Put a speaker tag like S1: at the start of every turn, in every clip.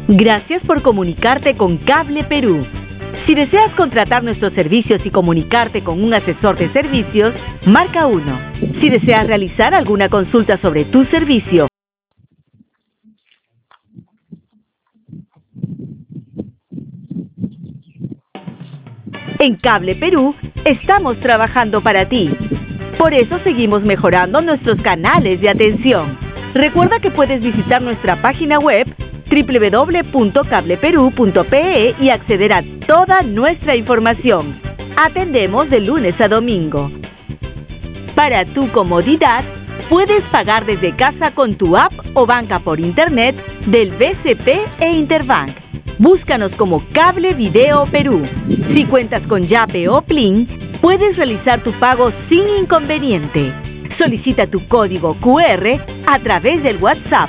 S1: Gracias por comunicarte con Cable Perú. Si deseas contratar nuestros servicios y comunicarte con un asesor de servicios, marca 1. Si deseas realizar alguna consulta sobre tu servicio, en Cable Perú estamos trabajando para ti. Por eso seguimos mejorando nuestros canales de atención. Recuerda que puedes visitar nuestra página web www.cableperú.pe y acceder a toda nuestra información. Atendemos de lunes a domingo. Para tu comodidad, puedes pagar desde casa con tu app o banca por internet del BCP e Interbank. Búscanos como Cable Video Perú. Si cuentas con Yape o Plin, puedes realizar tu pago sin inconveniente. Solicita tu código QR a través del WhatsApp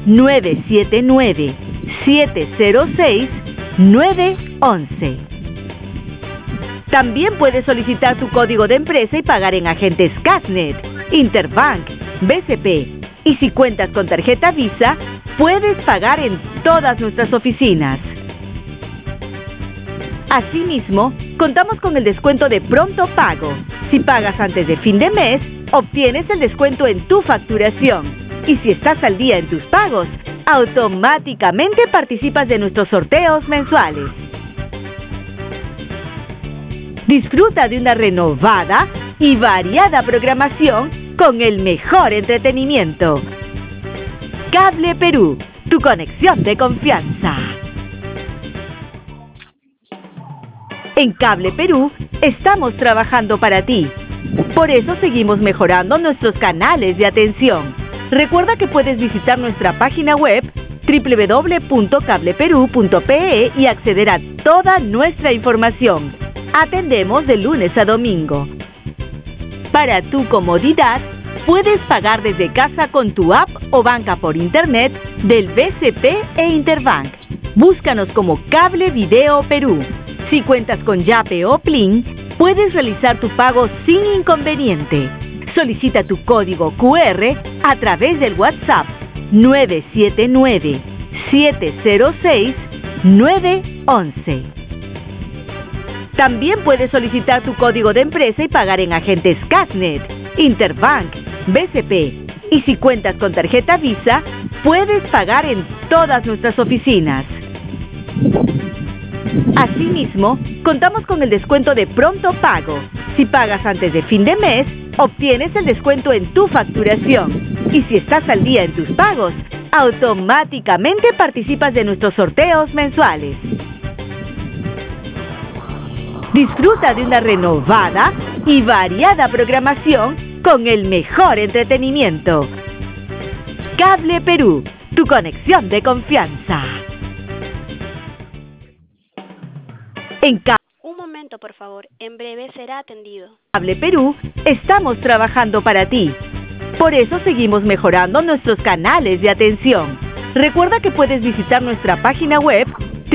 S1: 979-706-911. También puedes solicitar tu código de empresa y pagar en agentes Casnet, Interbank, BCP. Y si cuentas con tarjeta Visa, puedes pagar en todas nuestras oficinas. Asimismo, contamos con el descuento de pronto pago. Si pagas antes de fin de mes, obtienes el descuento en tu facturación. Y si estás al día en tus pagos, automáticamente participas de nuestros sorteos mensuales. Disfruta de una renovada y variada programación con el mejor entretenimiento. Cable Perú, tu conexión de confianza. En Cable Perú estamos trabajando para ti. Por eso seguimos mejorando nuestros canales de atención. Recuerda que puedes visitar nuestra página web www.cableperú.pe y acceder a toda nuestra información. Atendemos de lunes a domingo. Para tu comodidad, puedes pagar desde casa con tu app o banca por internet del BCP e Interbank. Búscanos como Cable Video Perú. Si cuentas con Yape o Plin, puedes realizar tu pago sin inconveniente. Solicita tu código QR a través del WhatsApp 979-706-911. También puedes solicitar tu código de empresa y pagar en agentes Casnet, Interbank, BCP. Y si cuentas con tarjeta Visa, puedes pagar en todas nuestras oficinas. Asimismo, contamos con el descuento de pronto pago. Si pagas antes de fin de mes, obtienes el descuento en tu facturación. Y si estás al día en tus pagos, automáticamente participas de nuestros sorteos mensuales. Disfruta de una renovada y variada programación con el mejor entretenimiento. Cable Perú, tu conexión de confianza.
S2: Un momento, por favor. En breve será atendido.
S1: Cable Perú estamos trabajando para ti. Por eso seguimos mejorando nuestros canales de atención. Recuerda que puedes visitar nuestra página web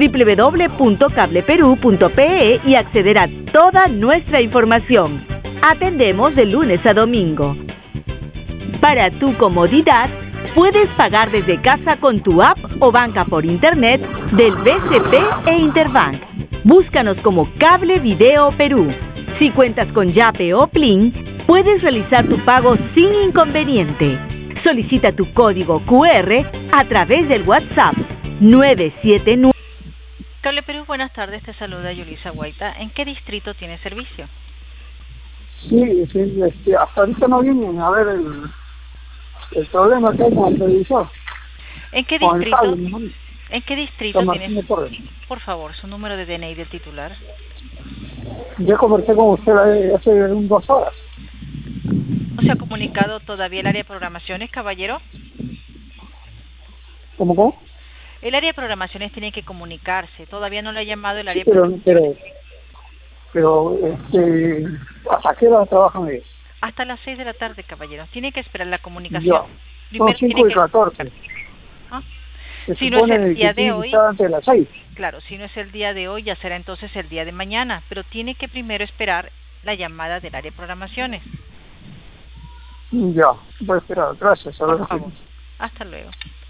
S1: www.cableperú.pe y acceder a toda nuestra información. Atendemos de lunes a domingo. Para tu comodidad, puedes pagar desde casa con tu app o banca por internet del BCP e Interbank. Búscanos como Cable Video Perú. Si cuentas con Yape o Plin, puedes realizar tu pago sin inconveniente. Solicita tu código QR a través del WhatsApp 979.
S3: Cable Perú, buenas tardes, te saluda Yulisa Guaita. ¿En qué distrito tiene servicio?
S4: Sí, hasta ahorita no vienen a ver el problema que hay con el televisor.
S3: ¿En qué distrito?
S4: Cable,
S3: ¿En qué distrito tiene?
S4: Torres.
S3: Por favor, su número de DNI del titular.
S4: Yo conversé con usted hace 2 horas.
S3: ¿No se ha comunicado todavía el área de programaciones, caballero?
S4: ¿Cómo?
S3: El área de programaciones tiene que comunicarse. Todavía no le ha llamado el área
S4: Sí,
S3: de programaciones.
S4: Pero ¿hasta qué hora trabajan ellos?
S3: Hasta las 6 de la tarde, caballero. Tiene que esperar la comunicación.
S4: Son
S3: Primero
S4: 5 y 14.
S3: ¿Ah?
S4: Se
S3: Si no es el día de hoy,
S4: antes de las 6.
S3: claro, si no es el día de hoy, ya será entonces el día de mañana, pero tiene que primero esperar la llamada del área de programaciones.
S4: Ya, voy a esperar. Gracias.
S3: Por favor. Hasta luego.